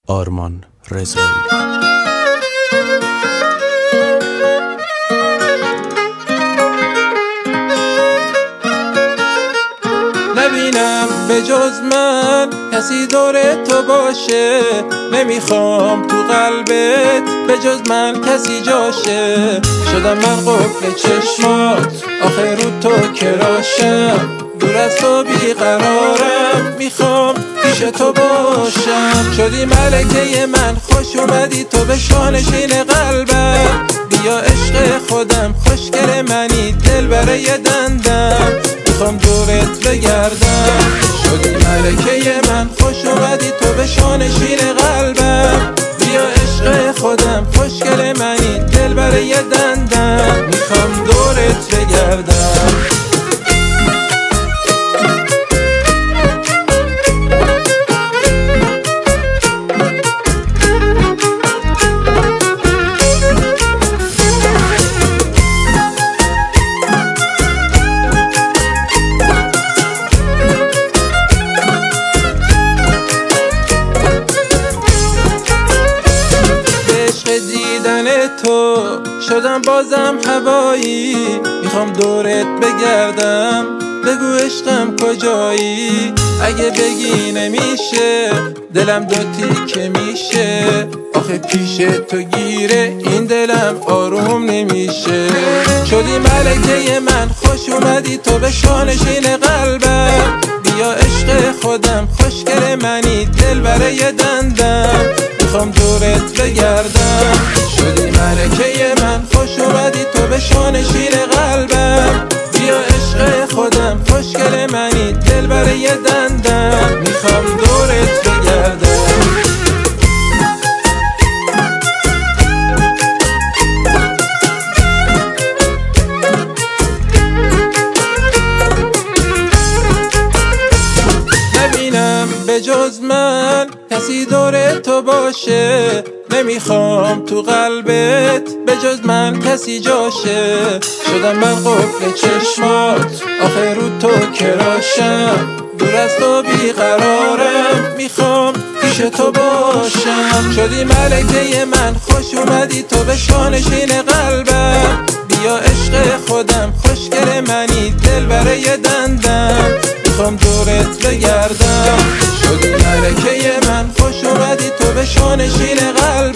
آرمان رضایی. نبینم به جز من کسی دور تو باشه، نمیخوام تو قلبت به جز من کسی جاشه. شدم من قفل چشمات، آخه رو تو کراشم، دور از تو بیقرارم، میخوام پیش تو باشم. شدی ملکه من، خوش اومدی تو به شانشین قلبم. بیا عشق خودم، خوشگل منی، دل برای دندم، میخوام دورت بگردم. شدی ملکه من، خوش اومدی تو به شانشین قلبم. بیا عشق خودم، خوشگل منی، دل برای دندم، میخوام دورت بگردم. تو شدم بازم هوایی، میخوام دورت بگردم، بگو عشقم کجایی. اگه بگی نمیشه، دلم دو تیکه میشه، آخه پیش تو گیره این دلم آروم نمیشه. شدی ملکه من، خوش اومدی تو به شانشین قلبم. بیا عشق خودم، خوشگل منی، دل برای دندم، میخوام دورت بگردم. شدی ملکه من، خوش اومدی تو به شانشین قلبم. بیا عشق خودم، خوشگل منی، دل برای دندم، میخوام دورت بگردم. نبینم به جز من کسی دور تو باشه، نمیخوام تو قلبت به جز من کسی جاشه. شدم من قفل چشمات، آخه رو تو کراشم، دور از تو بیقرارم، میخوام پیش تو باشم. شدی ملکه من، خوش اومدی تو به شانشین قلبم. بیا عشق خودم، خوشگل منی، دل برای دندم، میخوام دورت بگردم. شدی ملکه من، خوش اومدی تو به شانشین قلبم.